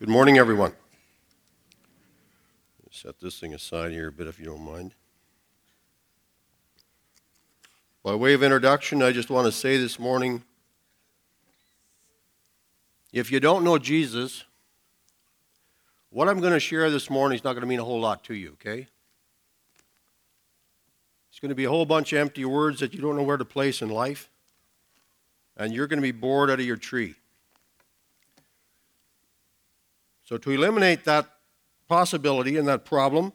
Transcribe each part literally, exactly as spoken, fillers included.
Good morning, everyone. Set this thing aside here a bit if you don't mind. By way of introduction, I just want to say this morning, if you don't know Jesus, what I'm going to share this morning is not going to mean a whole lot to you, okay? It's going to be a whole bunch of empty words that you don't know where to place in life, and you're going to be bored out of your tree. So to eliminate that possibility and that problem,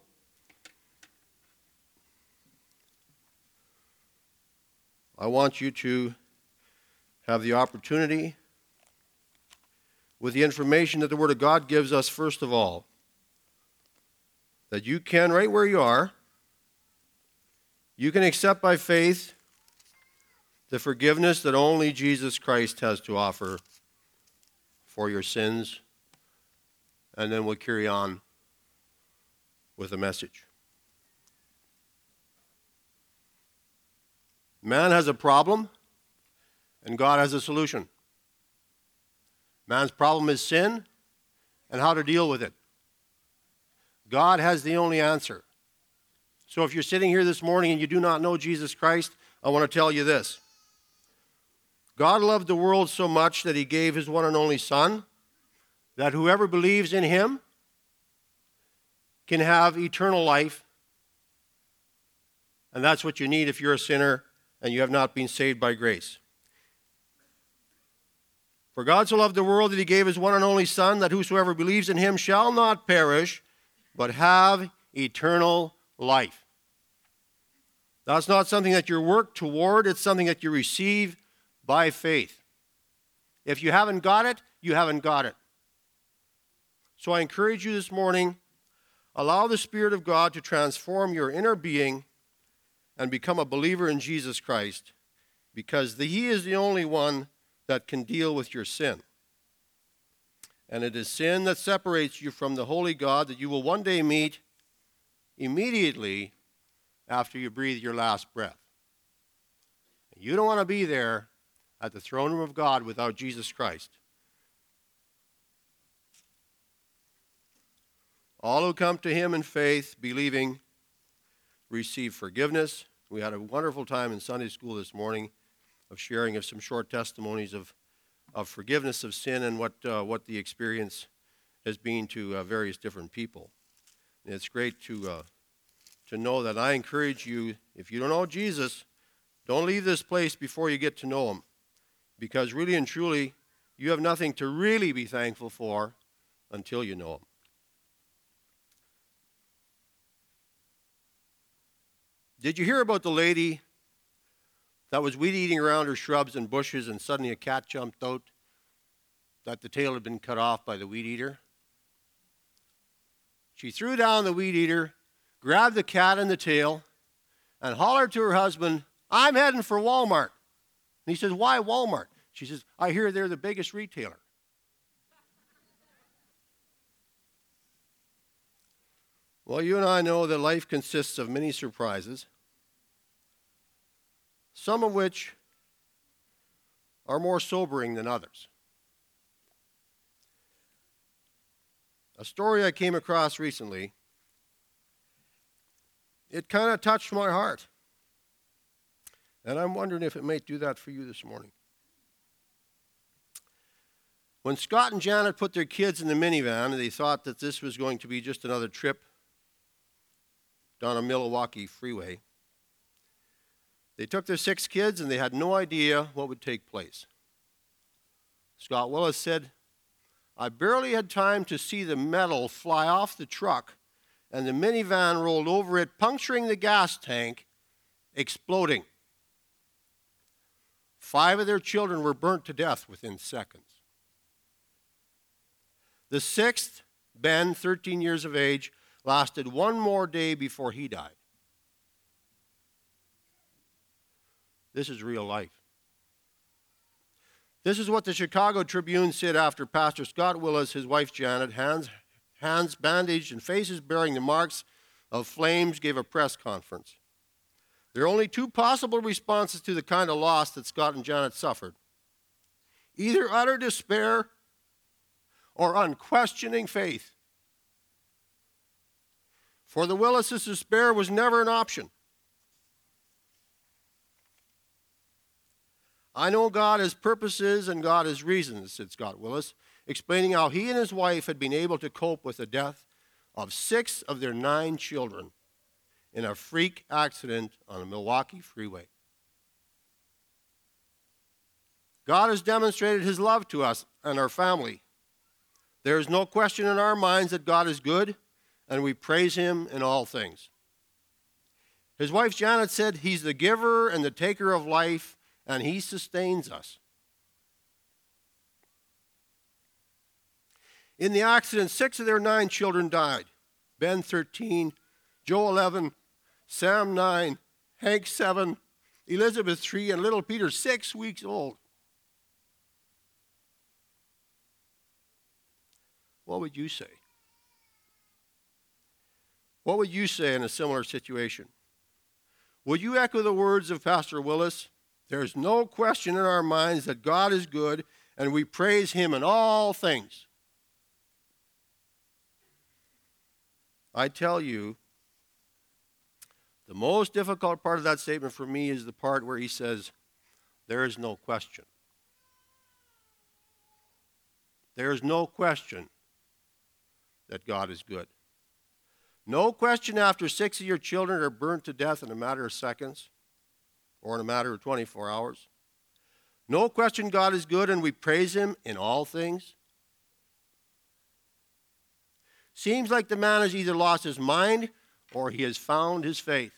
I want you to have the opportunity, with the information that the Word of God gives us, first of all, that you can, right where you are, you can accept by faith the forgiveness that only Jesus Christ has to offer for your sins, and then we'll carry on with a message. Man has a problem, and God has a solution. Man's problem is sin and how to deal with it. God has the only answer. So if you're sitting here this morning and you do not know Jesus Christ, I want to tell you this. God loved the world so much that he gave his one and only Son, that whoever believes in him can have eternal life. And that's what you need if you're a sinner and you have not been saved by grace. For God so loved the world that he gave his one and only Son, that whosoever believes in him shall not perish, but have eternal life. That's not something that you work toward, it's something that you receive by faith. If you haven't got it, you haven't got it. So I encourage you this morning, allow the Spirit of God to transform your inner being and become a believer in Jesus Christ, because the, he is the only one that can deal with your sin. And it is sin that separates you from the holy God that you will one day meet immediately after you breathe your last breath. You don't want to be there at the throne room of God without Jesus Christ. All who come to him in faith, believing, receive forgiveness. We had a wonderful time in Sunday school this morning of sharing of some short testimonies of, of forgiveness of sin and what, uh, what the experience has been to uh, various different people. And it's great to, uh, to know that. I encourage you, if you don't know Jesus, don't leave this place before you get to know him, because really and truly, you have nothing to really be thankful for until you know him. Did you hear about the lady that was weed eating around her shrubs and bushes, and suddenly a cat jumped out that the tail had been cut off by the weed eater? She threw down the weed eater, grabbed the cat in the tail, and hollered to her husband, "I'm heading for Walmart." And he says, "Why Walmart?" She says, "I hear they're the biggest retailer." Well, you and I know that life consists of many surprises, some of which are more sobering than others. A story I came across recently, it kind of touched my heart. And I'm wondering if it might do that for you this morning. When Scott and Janet put their kids in the minivan, they thought that this was going to be just another trip down a Milwaukee freeway. They took their six kids and they had no idea what would take place. Scott Willis said, "I barely had time to see the metal fly off the truck, and the minivan rolled over it, puncturing the gas tank, exploding. Five of their children were burnt to death within seconds. The sixth, Ben, thirteen years of age, lasted one more day before he died." This is real life. This is what the Chicago Tribune said after Pastor Scott Willis, his wife Janet, hands, hands bandaged and faces bearing the marks of flames, gave a press conference. There are only two possible responses to the kind of loss that Scott and Janet suffered. Either utter despair or unquestioning faith. For the Willises, despair was never an option. I know God has purposes and God has reasons, said Scott Willis, explaining how he and his wife had been able to cope with the death of six of their nine children in a freak accident on a Milwaukee freeway. God has demonstrated his love to us and our family. There is no question in our minds that God is good, and we praise him in all things. His wife Janet said, he's the giver and the taker of life, and he sustains us. In the accident, six of their nine children died. Ben, thirteen, Joe, eleven, Sam, nine, Hank, seven, Elizabeth, three, and little Peter, six weeks old. What would you say? What would you say in a similar situation? Would you echo the words of Pastor Willis? There is no question in our minds that God is good, and we praise him in all things. I tell you, the most difficult part of that statement for me is the part where he says, there is no question. There is no question that God is good. No question after six of your children are burnt to death in a matter of seconds or in a matter of twenty-four hours. No question God is good and we praise him in all things. Seems like the man has either lost his mind or he has found his faith.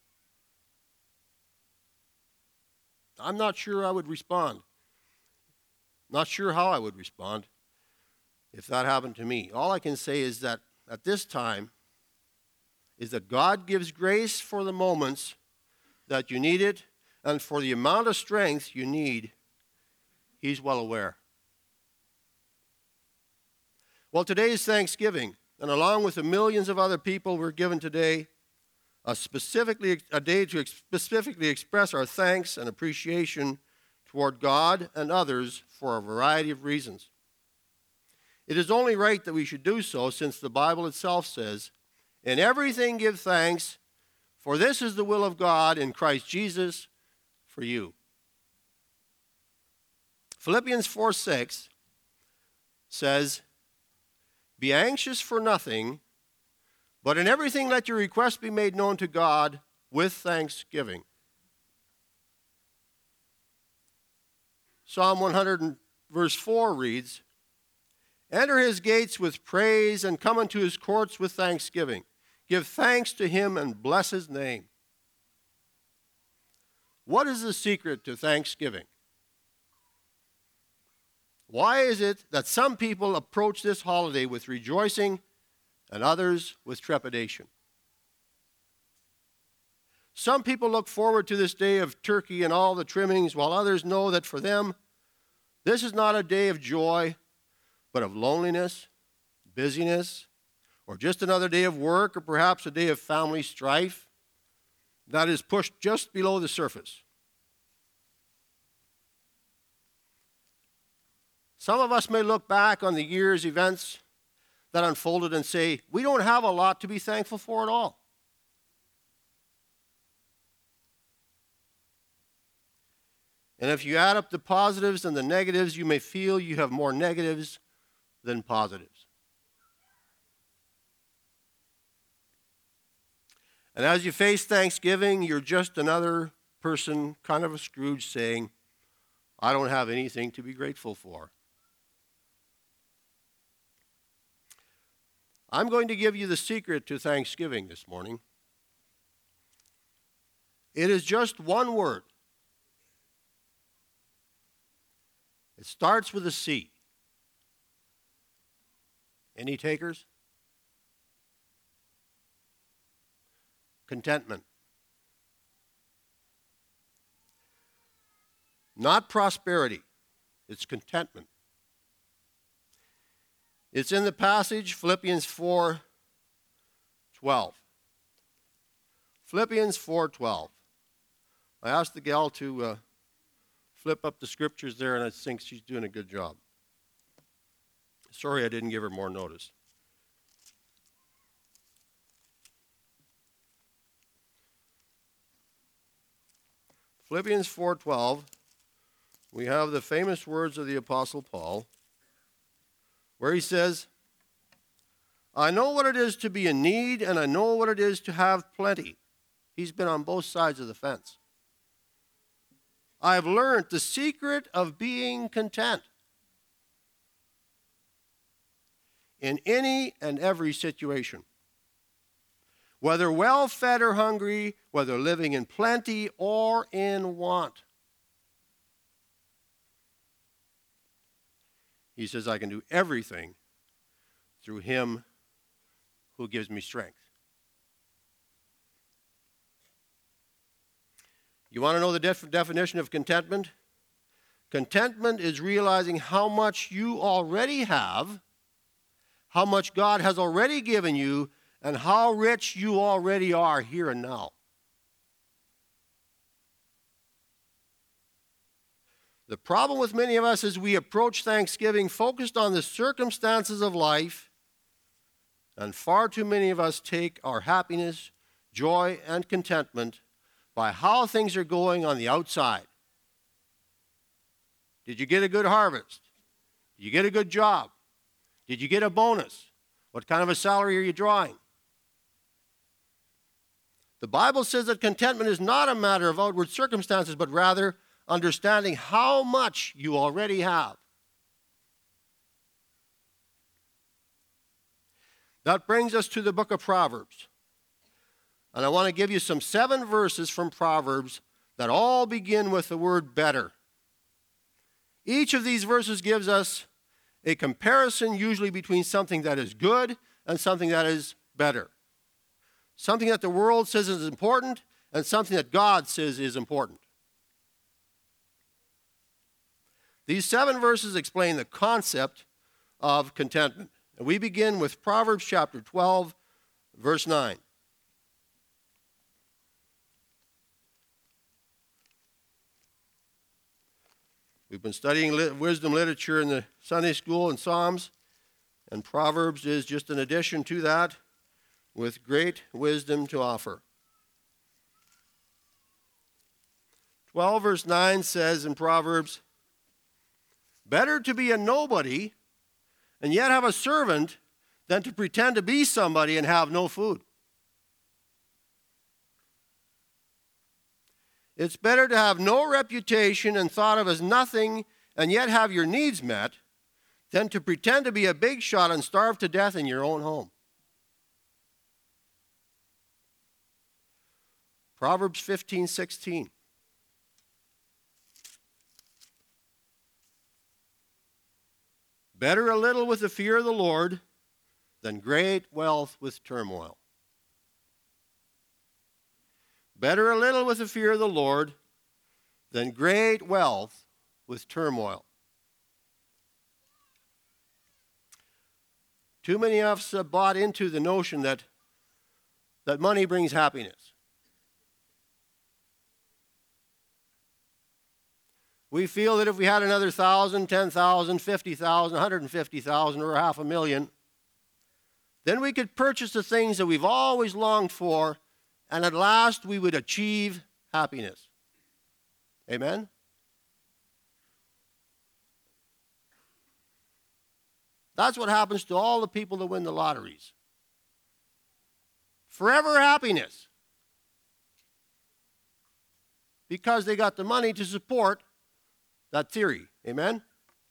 I'm not sure I would respond. Not sure how I would respond if that happened to me. All I can say is that at this time is that God gives grace for the moments that you need it, and for the amount of strength you need, he's well aware. Well, today is Thanksgiving, and along with the millions of other people we're given today, a, specifically, a day to specifically express our thanks and appreciation toward God and others for a variety of reasons. It is only right that we should do so, since the Bible itself says, "In everything give thanks, for this is the will of God in Christ Jesus for you." Philippians four six says, "Be anxious for nothing, but in everything let your requests be made known to God with thanksgiving." Psalm one hundred verse four reads, "Enter his gates with praise and come into his courts with thanksgiving. Give thanks to him and bless his name." What is the secret to thanksgiving? Why is it that some people approach this holiday with rejoicing and others with trepidation? Some people look forward to this day of turkey and all the trimmings, while others know that for them, this is not a day of joy, but of loneliness, busyness, or just another day of work, or perhaps a day of family strife that is pushed just below the surface. Some of us may look back on the year's events that unfolded and say, we don't have a lot to be thankful for at all. And if you add up the positives and the negatives, you may feel you have more negatives than positives. And as you face Thanksgiving, you're just another person, kind of a Scrooge, saying, I don't have anything to be grateful for. I'm going to give you the secret to Thanksgiving this morning. It is just one word. It starts with a C. Any takers? Contentment. Not prosperity. It's contentment. It's in the passage, Philippians four twelve. Philippians four twelve. I asked the gal to uh, flip up the scriptures there, and I think she's doing a good job. Sorry I didn't give her more notice. Philippians four twelve, we have the famous words of the Apostle Paul, where he says, I know what it is to be in need, and I know what it is to have plenty. He's been on both sides of the fence. I've learned the secret of being content in any and every situation, whether well-fed or hungry, whether living in plenty or in want. He says, I can do everything through him who gives me strength. You want to know the def- definition of contentment? Contentment is realizing how much you already have, how much God has already given you, and how rich you already are here and now. The problem with many of us is we approach Thanksgiving focused on the circumstances of life, and far too many of us take our happiness, joy, and contentment by how things are going on the outside. Did you get a good harvest? Did you get a good job? Did you get a bonus? What kind of a salary are you drawing? The Bible says that contentment is not a matter of outward circumstances, but rather understanding how much you already have. That brings us to the book of Proverbs. And I want to give you some seven verses from Proverbs that all begin with the word better. Each of these verses gives us a comparison usually between something that is good and something that is better. Something that the world says is important and something that God says is important. These seven verses explain the concept of contentment. And we begin with Proverbs chapter twelve, verse nine. We've been studying lit- wisdom literature in the Sunday school and Psalms, and Proverbs is just an addition to that with great wisdom to offer. twelve verse nine says in Proverbs, better to be a nobody and yet have a servant than to pretend to be somebody and have no food. It's better to have no reputation and thought of as nothing and yet have your needs met than to pretend to be a big shot and starve to death in your own home. Proverbs fifteen sixteen. Better a little with the fear of the Lord than great wealth with turmoil. Better a little with the fear of the Lord than great wealth with turmoil. Too many of us have bought into the notion that, that money brings happiness. We feel that if we had another thousand, ten thousand, fifty thousand, one hundred fifty thousand, or half a million, then we could purchase the things that we've always longed for, and at last we would achieve happiness. Amen? That's what happens to all the people that win the lotteries. Forever happiness. Because they got the money to support that theory. Amen?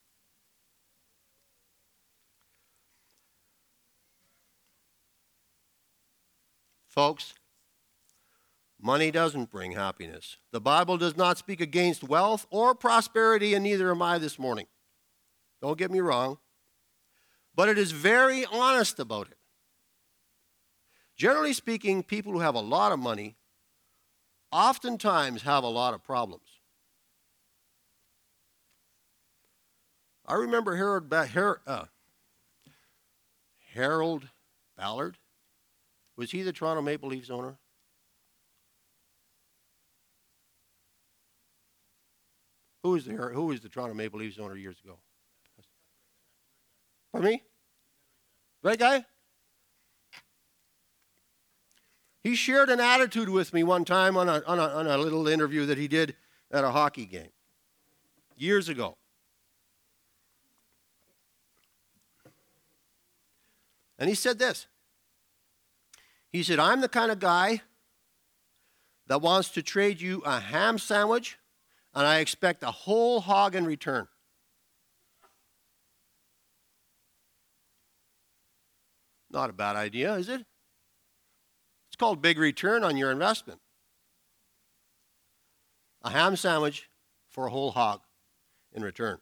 Folks, money doesn't bring happiness. The Bible does not speak against wealth or prosperity, and neither am I this morning. Don't get me wrong. But it is very honest about it. Generally speaking, people who have a lot of money oftentimes have a lot of problems. I remember Harold, ba- Her- uh, Harold Ballard. Was he the Toronto Maple Leafs owner? Who was the, who was the Toronto Maple Leafs owner years ago? Pardon me? Right, guy? He shared an attitude with me one time on a, on a, on a little interview that he did at a hockey game years ago. And he said this. He said, I'm the kind of guy that wants to trade you a ham sandwich, and I expect a whole hog in return. Not a bad idea, is it? It's called big return on your investment. A ham sandwich for a whole hog in return.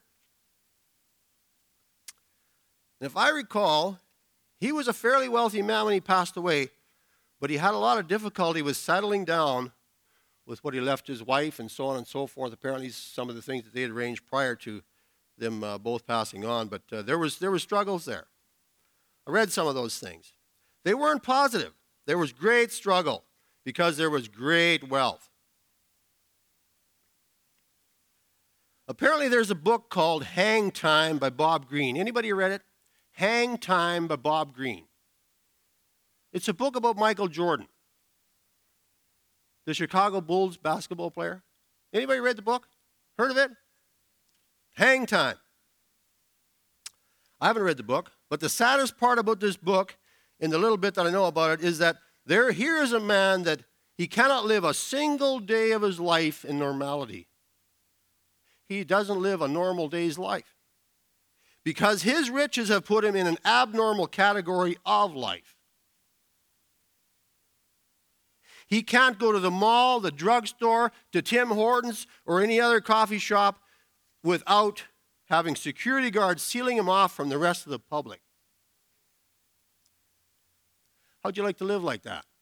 And if I recall, he was a fairly wealthy man when he passed away, but he had a lot of difficulty with settling down with what he left his wife and so on and so forth. Apparently some of the things that they had arranged prior to them uh, both passing on, but uh, there was there were struggles there. I read some of those things. They weren't positive. There was great struggle because there was great wealth. Apparently there's a book called Hang Time by Bob Greene. Anybody read it? Hang Time by Bob Greene. It's a book about Michael Jordan, the Chicago Bulls basketball player. Anybody read the book? Heard of it? Hang Time. I haven't read the book, but the saddest part about this book, in the little bit that I know about it, is that there here is a man that he cannot live a single day of his life in normality. He doesn't live a normal day's life because his riches have put him in an abnormal category of life. He can't go to the mall, the drugstore, to Tim Hortons, or any other coffee shop without having security guards sealing him off from the rest of the public. How'd you like to live like that?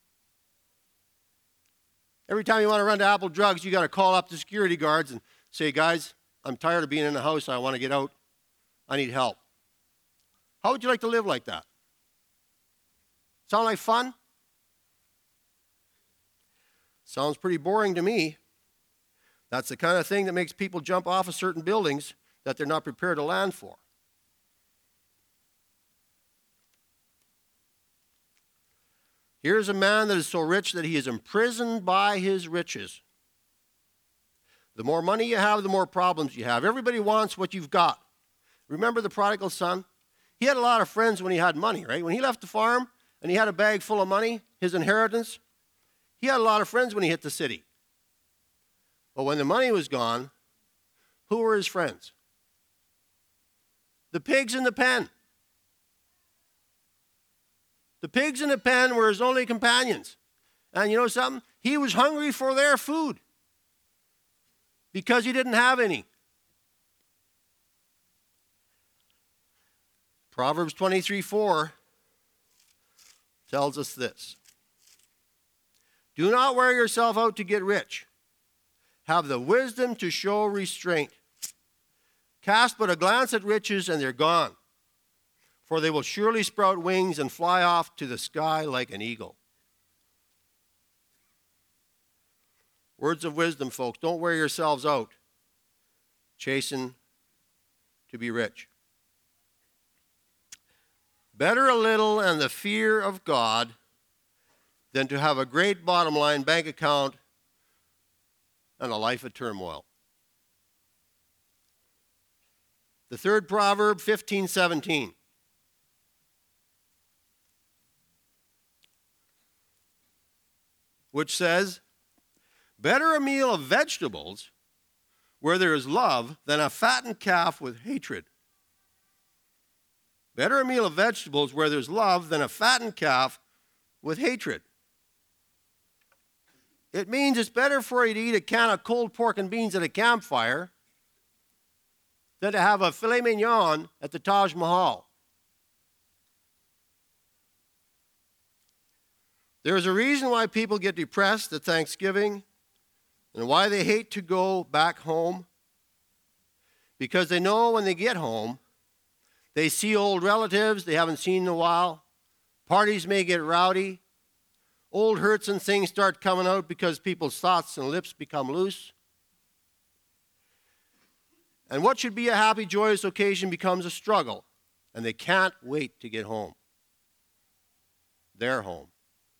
Every time you want to run to Apple Drugs, you got to call up the security guards and say, guys, I'm tired of being in the house. I want to get out. I need help. How would you like to live like that? Sound like fun? Sounds pretty boring to me. That's the kind of thing that makes people jump off of certain buildings that they're not prepared to land for. Here's a man that is so rich that he is imprisoned by his riches. The more money you have, the more problems you have. Everybody wants what you've got. Remember the prodigal son? He had a lot of friends when he had money, right? When he left the farm and he had a bag full of money, his inheritance, he had a lot of friends when he hit the city. But when the money was gone, who were his friends? The pigs in the pen. The pigs in the pen were his only companions. And you know something? He was hungry for their food because he didn't have any. Proverbs twenty-three four tells us this. Do not wear yourself out to get rich. Have the wisdom to show restraint. Cast but a glance at riches and they're gone, for they will surely sprout wings and fly off to the sky like an eagle. Words of wisdom, folks. Don't wear yourselves out chasing to be rich. Better a little and the fear of God than to have a great bottom line bank account and a life of turmoil. The third proverb, fifteen seventeen. Which says, better a meal of vegetables where there is love than a fattened calf with hatred. Better a meal of vegetables where there's love than a fattened calf with hatred. It means it's better for you to eat a can of cold pork and beans at a campfire than to have a filet mignon at the Taj Mahal. There's a reason why people get depressed at Thanksgiving and why they hate to go back home. Because they know when they get home, they see old relatives they haven't seen in a while. Parties may get rowdy. Old hurts and things start coming out because people's thoughts and lips become loose. And what should be a happy, joyous occasion becomes a struggle and they can't wait to get home. Their home.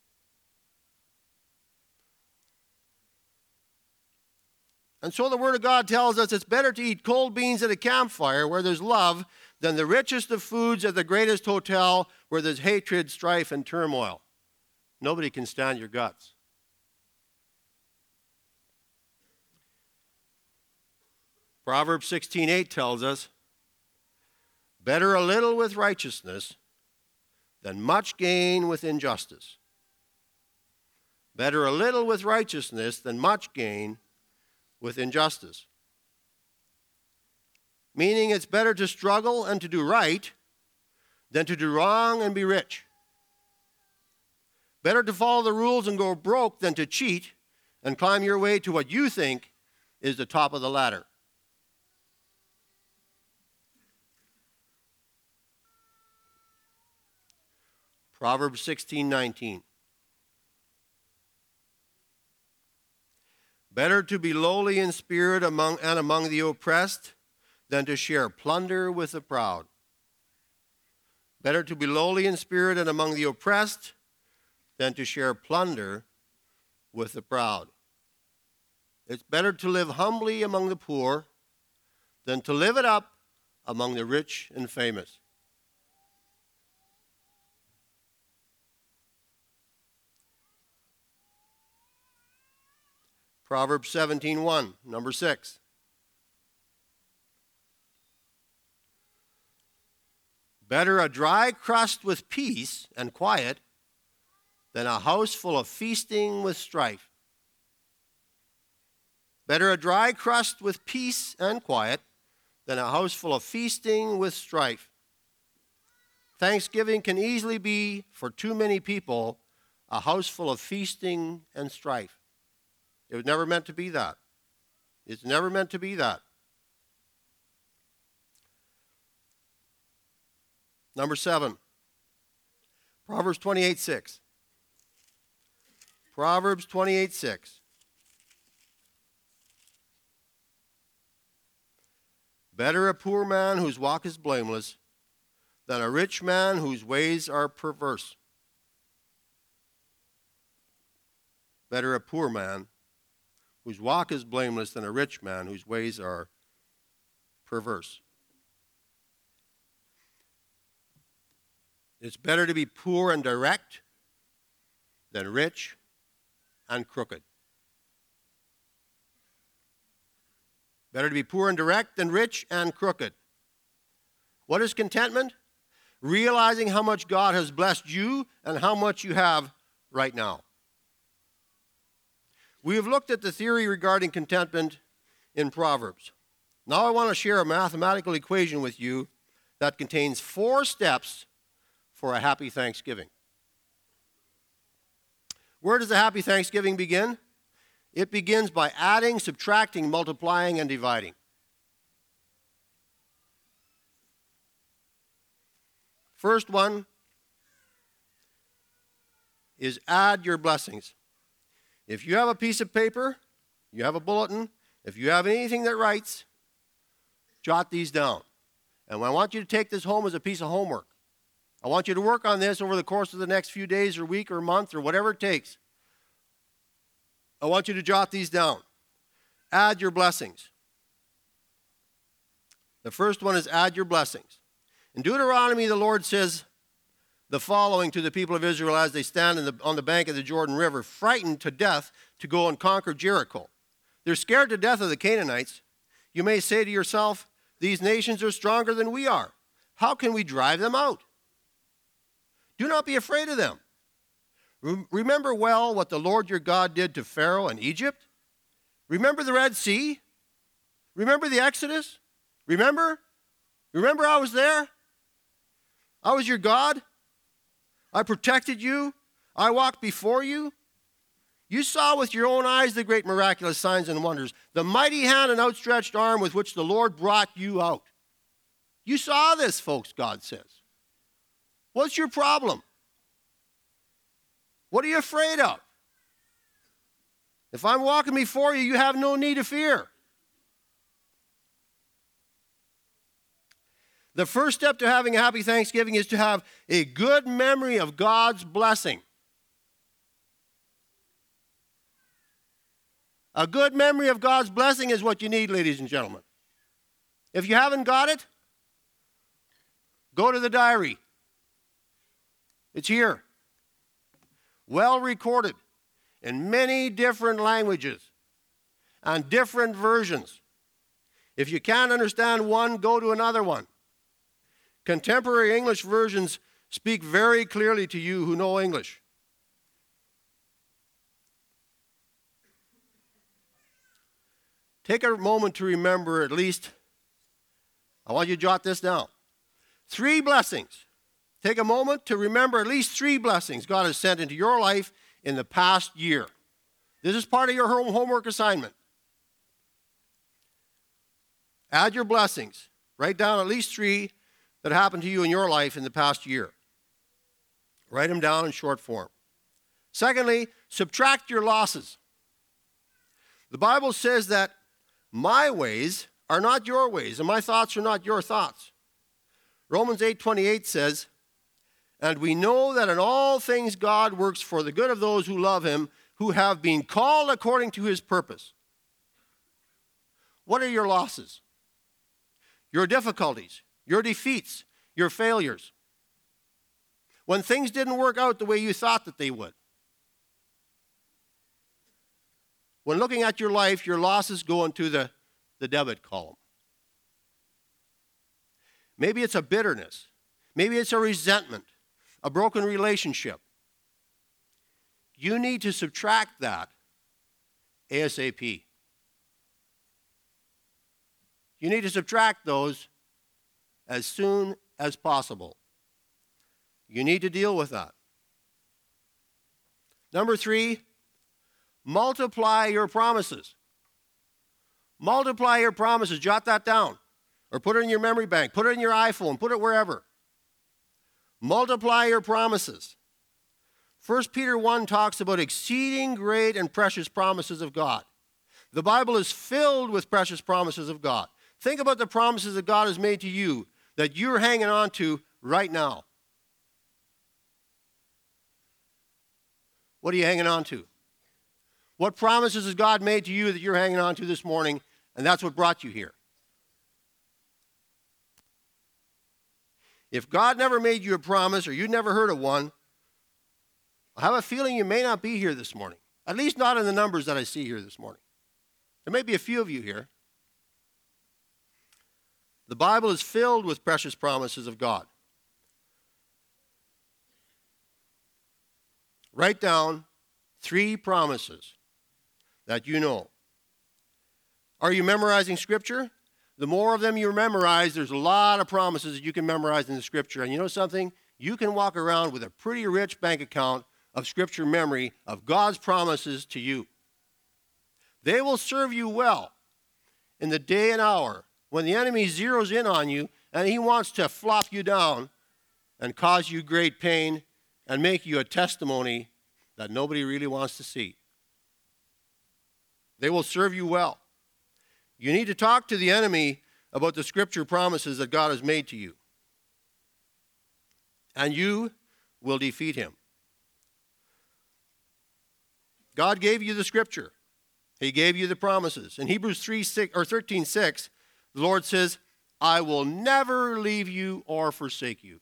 And so the Word of God tells us it's better to eat cold beans at a campfire where there's love than the richest of foods at the greatest hotel where there's hatred, strife, and turmoil. Nobody can stand your guts. Proverbs sixteen eight tells us, better a little with righteousness than much gain with injustice. Better a little with righteousness than much gain with injustice. Meaning it's better to struggle and to do right than to do wrong and be rich. Better to follow the rules and go broke than to cheat and climb your way to what you think is the top of the ladder. Proverbs sixteen nineteen. Better to be lowly in spirit among and among the oppressed than to share plunder with the proud. Better to be lowly in spirit and among the oppressed than to share plunder with the proud. It's better to live humbly among the poor than to live it up among the rich and famous. Proverbs seventeen one, number six. Better a dry crust with peace and quiet than a house full of feasting with strife. Better a dry crust with peace and quiet than a house full of feasting with strife. Thanksgiving can easily be, for too many people, a house full of feasting and strife. It was never meant to be that. It's never meant to be that. Number seven, Proverbs twenty-eight six. Proverbs twenty-eight six. Better a poor man whose walk is blameless than a rich man whose ways are perverse. Better a poor man whose walk is blameless than a rich man whose ways are perverse. It's better to be poor and direct than rich and crooked. Better to be poor and direct than rich and crooked. What is contentment? Realizing how much God has blessed you and how much you have right now. We have looked at the theory regarding contentment in Proverbs. Now I want to share a mathematical equation with you that contains four steps for a happy Thanksgiving. Where does a happy Thanksgiving begin? It begins by adding, subtracting, multiplying, and dividing. First one is add your blessings. If you have a piece of paper, you have a bulletin, if you have anything that writes, jot these down. And I want you to take this home as a piece of homework. I want you to work on this over the course of the next few days or week or month or whatever it takes. I want you to jot these down. Add your blessings. The first one is add your blessings. In Deuteronomy, the Lord says the following to the people of Israel as they stand in the, on the bank of the Jordan River, frightened to death to go and conquer Jericho. They're scared to death of the Canaanites. You may say to yourself, these nations are stronger than we are. How can we drive them out? Do not be afraid of them. Remember well what the Lord your God did to Pharaoh and Egypt. Remember the Red Sea. Remember the Exodus. Remember? Remember I was there? I was your God. I protected you. I walked before you. You saw with your own eyes the great miraculous signs and wonders, the mighty hand and outstretched arm with which the Lord brought you out. You saw this, folks, God says. What's your problem? What are you afraid of? If I'm walking before you, you have no need to fear. The first step to having a happy Thanksgiving is to have a good memory of God's blessing. A good memory of God's blessing is what you need, ladies and gentlemen. If you haven't got it, go to the diary. It's here. Well recorded in many different languages and different versions. If you can't understand one, go to another one. Contemporary English versions speak very clearly to you who know English. Take a moment to remember at least, I want you to jot this down, three blessings. Take a moment to remember at least three blessings God has sent into your life in the past year. This is part of your home homework assignment. Add your blessings. Write down at least three that happened to you in your life in the past year. Write them down in short form. Secondly, subtract your losses. The Bible says that my ways are not your ways, and my thoughts are not your thoughts. Romans eight twenty-eight says, and we know that in all things God works for the good of those who love him, who have been called according to his purpose. What are your losses? Your difficulties, your defeats, your failures. When things didn't work out the way you thought that they would. When looking at your life, your losses go into the, the debit column. Maybe it's a bitterness. Maybe it's a resentment, a broken relationship. You need to subtract that ASAP. You need to subtract those as soon as possible. You need to deal with that. Number three, multiply your promises. Multiply your promises. Jot that down. Or put it in your memory bank. Put it in your iPhone. Put it wherever. Multiply your promises. First Peter one talks about exceeding great and precious promises of God. The Bible is filled with precious promises of God. Think about the promises that God has made to you that you're hanging on to right now. What are you hanging on to? What promises has God made to you that you're hanging on to this morning, and that's what brought you here? If God never made you a promise or you never heard of one, I have a feeling you may not be here this morning, at least not in the numbers that I see here this morning. There may be a few of you here. The Bible is filled with precious promises of God. Write down three promises that you know. Are you memorizing Scripture? The more of them you memorize, there's a lot of promises that you can memorize in the Scripture. And you know something? You can walk around with a pretty rich bank account of Scripture memory of God's promises to you. They will serve you well in the day and hour when the enemy zeroes in on you and he wants to flop you down and cause you great pain and make you a testimony that nobody really wants to see. They will serve you well. You need to talk to the enemy about the Scripture promises that God has made to you. And you will defeat him. God gave you the Scripture. He gave you the promises. In Hebrews three, six, or thirteen six, the Lord says, I will never leave you or forsake you.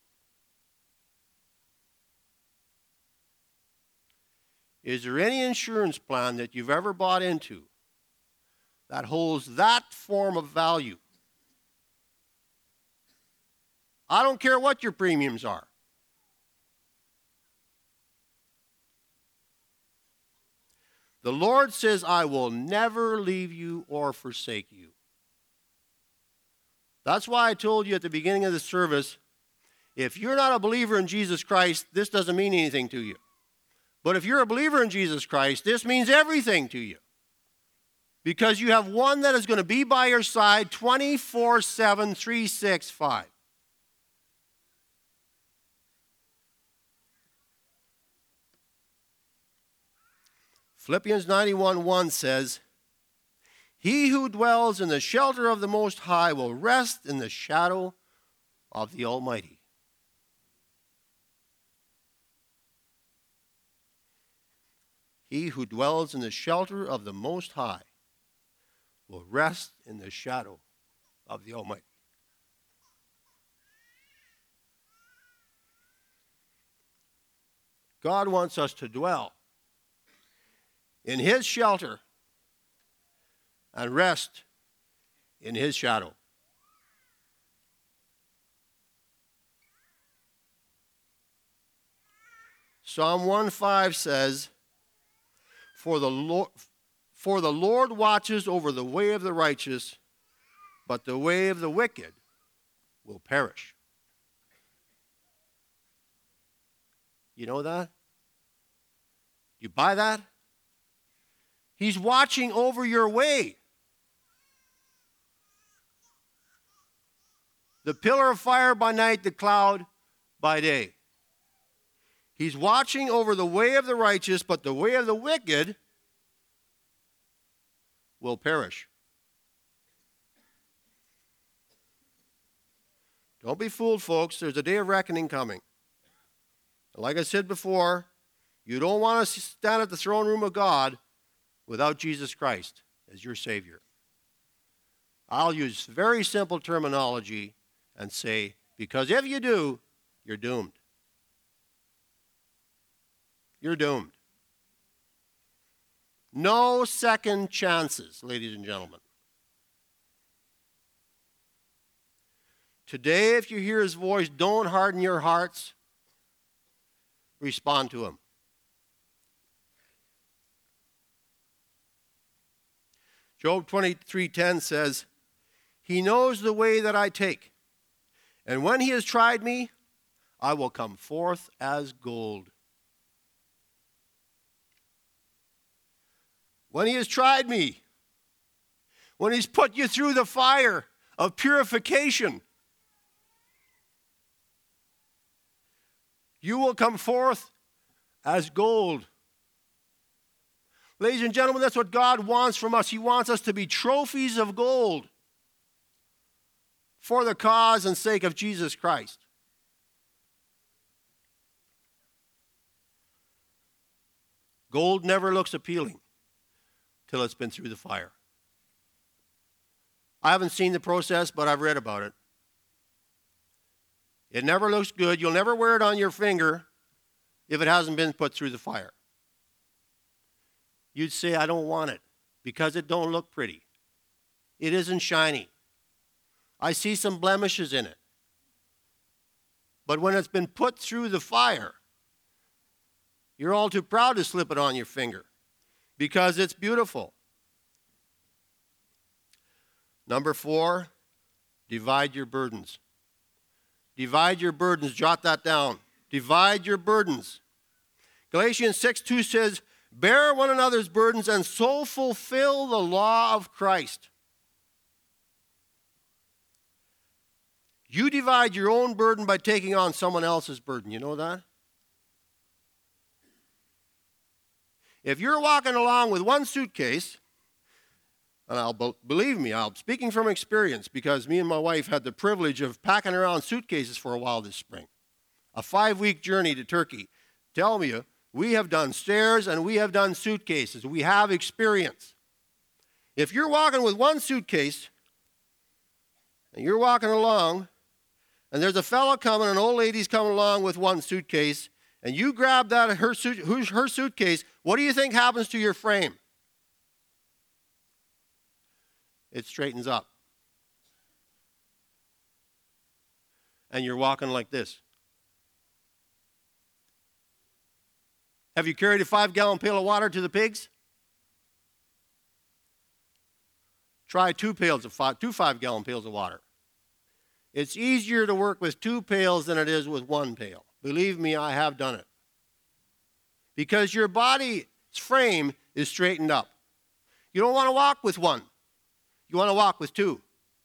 Is there any insurance plan that you've ever bought into that holds that form of value? I don't care what your premiums are. The Lord says, I will never leave you or forsake you. That's why I told you at the beginning of the service, if you're not a believer in Jesus Christ, this doesn't mean anything to you. But if you're a believer in Jesus Christ, this means everything to you. Because you have one that is going to be by your side twenty-four seven, three sixty-five. Philippians ninety-one one says, he who dwells in the shelter of the Most High will rest in the shadow of the Almighty. He who dwells in the shelter of the Most High will rest in the shadow of the Almighty. God wants us to dwell in His shelter and rest in His shadow. Psalm one five says, For the Lord, for the Lord watches over the way of the righteous, but the way of the wicked will perish. You know that? You buy that? He's watching over your way. The pillar of fire by night, the cloud by day. He's watching over the way of the righteous, but the way of the wicked will perish. Don't be fooled, folks. There's a day of reckoning coming. Like I said before, you don't want to stand at the throne room of God without Jesus Christ as your Savior. I'll use very simple terminology and say, because if you do, you're doomed. You're doomed. No second chances, ladies and gentlemen. Today, if you hear His voice, don't harden your hearts. Respond to Him. Job twenty-three ten says, He knows the way that I take, and when He has tried me, I will come forth as gold. When He has tried me, when He's put you through the fire of purification, you will come forth as gold. Ladies and gentlemen, that's what God wants from us. He wants us to be trophies of gold for the cause and sake of Jesus Christ. Gold never looks appealing till it's been through the fire. I haven't seen the process, but I've read about it. It never looks good. You'll never wear it on your finger if it hasn't been put through the fire. You'd say, I don't want it because it don't look pretty. It isn't shiny. I see some blemishes in it. But when it's been put through the fire, you're all too proud to slip it on your finger because it's beautiful. Number four, divide your burdens. Divide your burdens. Jot that down. Divide your burdens. Galatians six two says, bear one another's burdens and so fulfill the law of Christ. You divide your own burden by taking on someone else's burden. You know that? If you're walking along with one suitcase, and I'll believe me, I'm speaking from experience because me and my wife had the privilege of packing around suitcases for a while this spring. A five-week journey to Turkey. Tell me, we have done stairs and we have done suitcases. We have experience. If you're walking with one suitcase and you're walking along and there's a fellow coming, an old lady's coming along with one suitcase, and you grab that her, suit, her suitcase, what do you think happens to your frame? It straightens up. And you're walking like this. Have you carried a five-gallon pail of water to the pigs? Try two pails of five, two five-gallon pails of water. It's easier to work with two pails than it is with one pail. Believe me, I have done it. Because your body's frame is straightened up. You don't want to walk with one. You want to walk with two.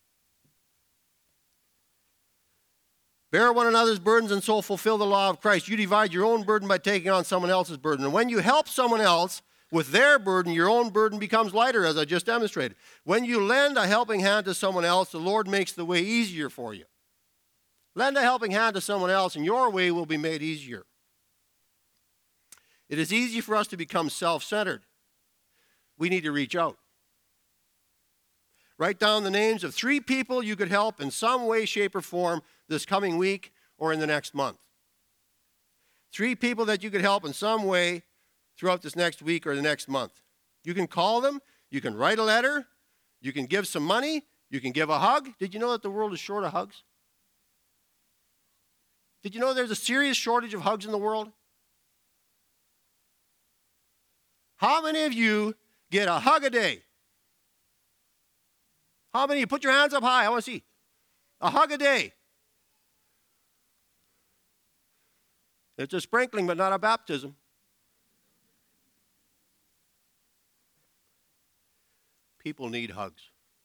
Bear one another's burdens and so fulfill the law of Christ. You divide your own burden by taking on someone else's burden. And when you help someone else with their burden, your own burden becomes lighter, as I just demonstrated. When you lend a helping hand to someone else, the Lord makes the way easier for you. Lend a helping hand to someone else, and your way will be made easier. It is easy for us to become self-centered. We need to reach out. Write down the names of three people you could help in some way, shape, or form this coming week or in the next month. Three people that you could help in some way throughout this next week or the next month. You can call them, you can write a letter, you can give some money, you can give a hug. Did you know that the world is short of hugs? Did you know there's a serious shortage of hugs in the world? How many of you get a hug a day? How many? Put your hands up high. I want to see. A hug a day. It's a sprinkling, but not a baptism. People need hugs.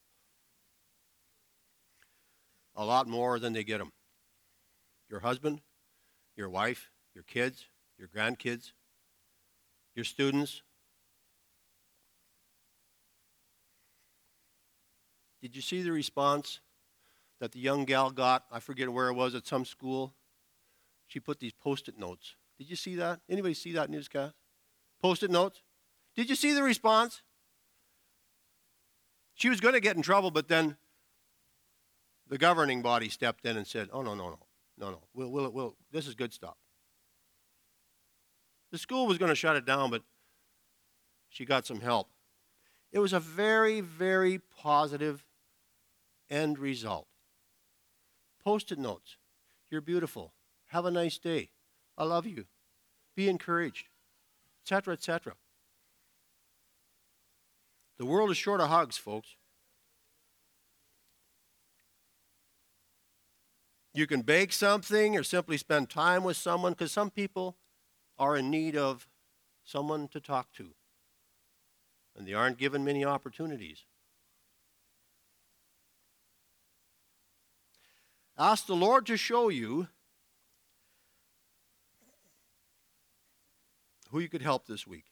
A lot more than they get them. Your husband, your wife, your kids, your grandkids, your students. Did you see the response that the young gal got? I forget where it was, at some school. She put these Post-it notes. Did you see that? Anybody see that newscast? Post-it notes? Did you see the response? She was going to get in trouble, but then the governing body stepped in and said, oh, no, no, no, no, no, we'll, we'll, we'll, this is good stuff. The school was going to shut it down, but she got some help. It was a very, very positive end result. Post-it notes. You're beautiful. Have a nice day. I love you. Be encouraged, et cetera, et cetera. The world is short of hugs, folks. You can bake something or simply spend time with someone, because some people are in need of someone to talk to, and they aren't given many opportunities. Ask the Lord to show you who you could help this week,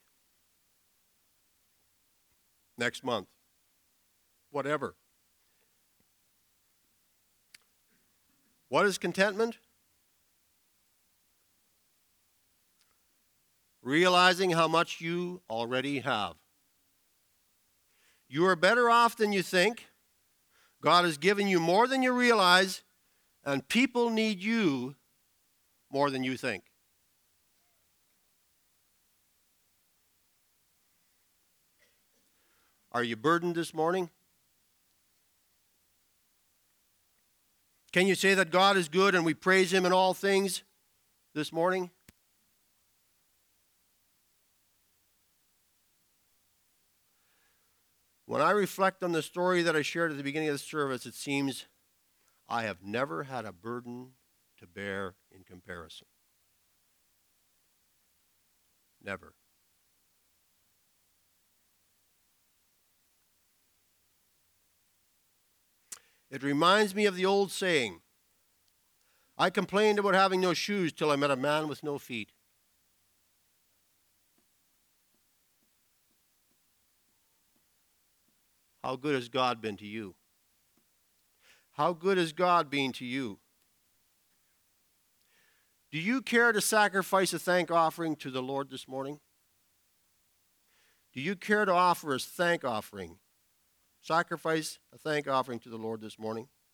next month, whatever. What is contentment? Realizing how much you already have. You are better off than you think. God has given you more than you realize, and people need you more than you think. Are you burdened this morning? Can you say that God is good and we praise Him in all things this morning? When I reflect on the story that I shared at the beginning of the service, it seems I have never had a burden to bear in comparison. Never. It reminds me of the old saying, I complained about having no shoes till I met a man with no feet. How good has God been to you? How good has God been to you? Do you care to sacrifice a thank offering to the Lord this morning? Do you care to offer a thank offering? Sacrifice a thank offering to the Lord this morning?